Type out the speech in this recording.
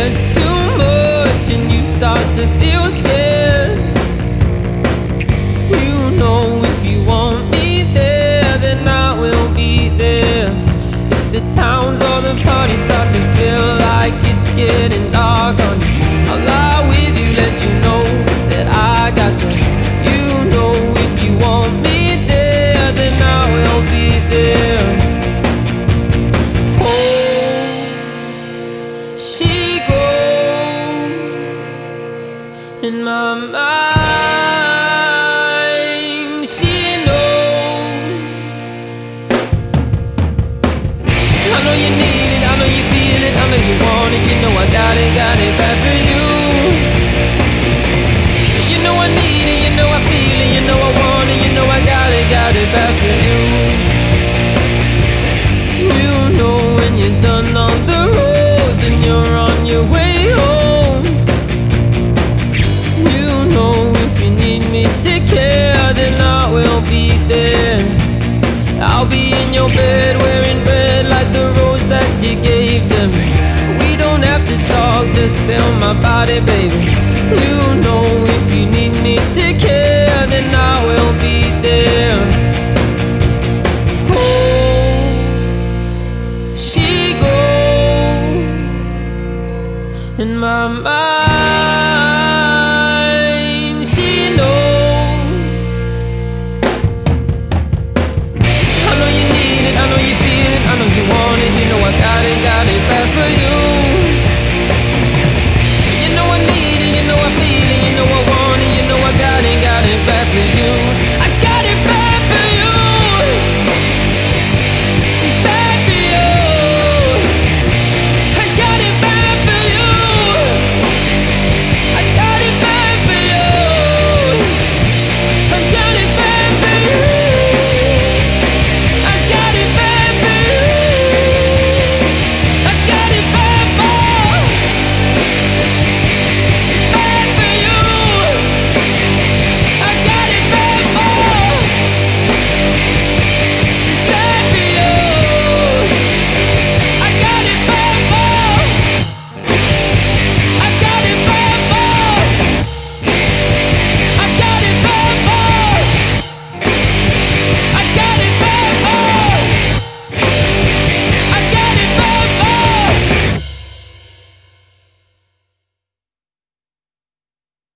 gets too much and you start to feel scared. You know if you want me there, then I will be there. If the towns or the parties start to feel like it's getting dark on you, I'll lie with you, let you know that I got you. You know if you want me there, then I will be there. She goes in my mind. She knows. I know you need it, I know you feel it, I know you want it. You know I got it bad for you. You know I need it, you know I feel it, you know I want it. You know I got it bad for you. You know when you're done on the road, then you're on your way home. You know if you need me to care, then I will be there. I'll be in your bed wearing red like the rose that you gave to me. We don't have to talk, just feel my body, baby. You know if you need me to care, then I will be there. She goes in my mind.